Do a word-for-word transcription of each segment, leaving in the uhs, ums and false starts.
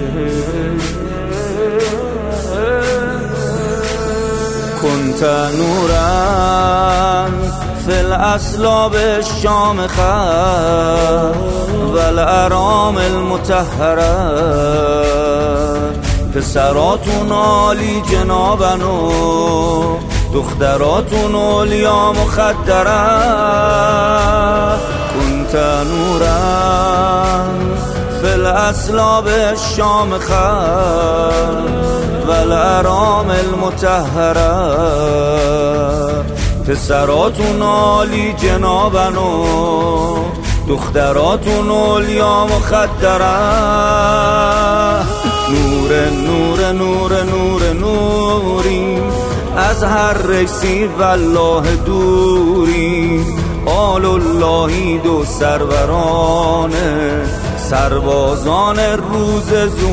كنت نورا في الأصلاب الشامخة والأرام المطهرة پسراتون عالی جنابن و دختراتون اولیا مخدره كنت نورا في الأصلاب الشامخة والأرام المطهرة پسراتون عالی جنابن و دختراتون اولیا مخدره نور نور نور نور نوری از هر رئیسی والله دوری آل اللهی دو سروران سربازان روز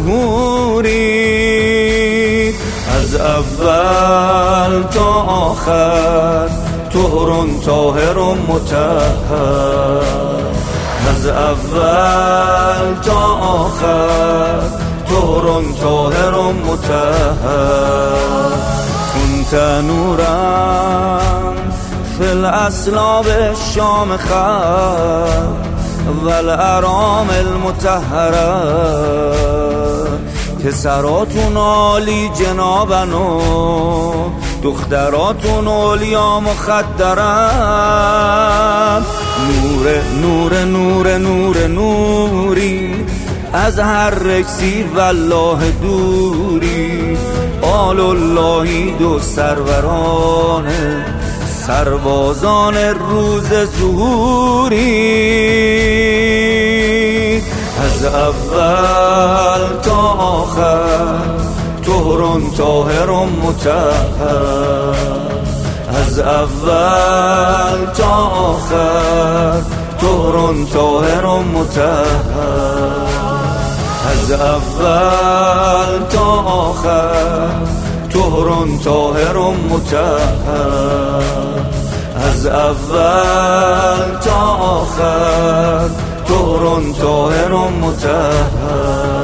ظهوری از اول تا آخر طهر طاهر مطهر از اول تا آخر طهر طاهر مطهر كنت نورا في الأصلاب الشامخة والأرام المطهرة پسراتون عالی جنابن و دختراتون اولیا مخدرن نور نور نور نور نوری از هر رکسی والله دوری آل اللهی دو سروران سربازان روز ظهوری از اول تا آخر طهر طاهر مطهر از اول تا آخر طهر طاهر مطهر از اول تا آخر طهر طاهر مطهر از اول تا آخر طهر طاهر مطهر